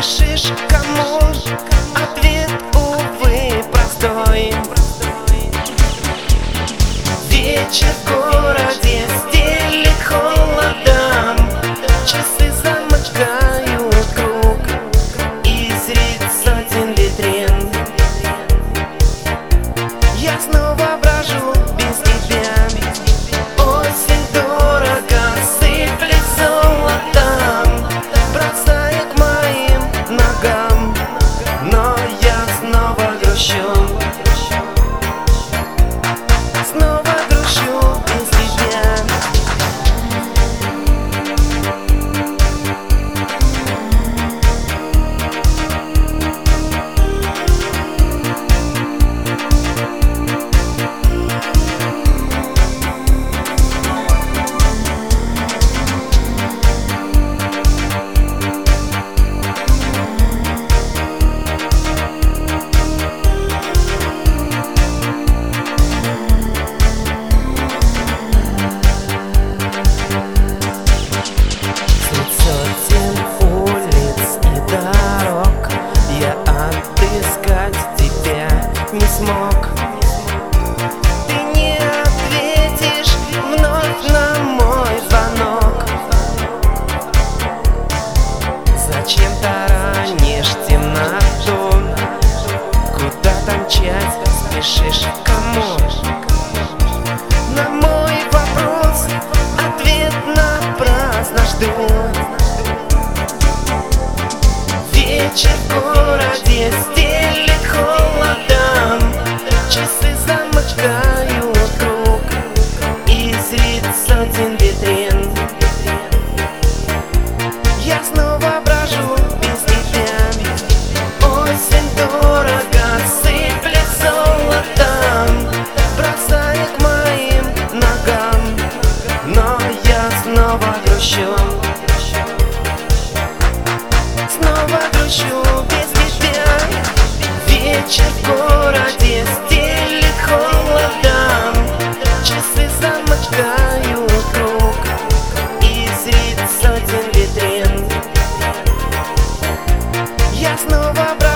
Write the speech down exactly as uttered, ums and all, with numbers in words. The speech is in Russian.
спешишь кому? Ответ, увы, простой. Вечер в городе стелит холодом, часы замыкают круг и средь сотен витрин. Я снова брожу без тебя. Осень дорого сыплет золотом, бросая к моим ногам, но я снова грущу. Снова грущу без тебя. Не смог. Ты не ответишь вновь на мой звонок. Зачем таранишь темноту? Куда там мчать спешишь? Кому? На мой вопрос ответ напрасно жду. Вечер в городе стелит холодом, часы замыкают круг и средь сотен витрин. Я снова брожу без тебя. Осень дорого сыплет золотом, бросая к моим ногам, но я снова грущу. Снова грущу без тебя. Вечер в городе стелит холодом, часы замыкают круг и средь сотен витрин. Я снова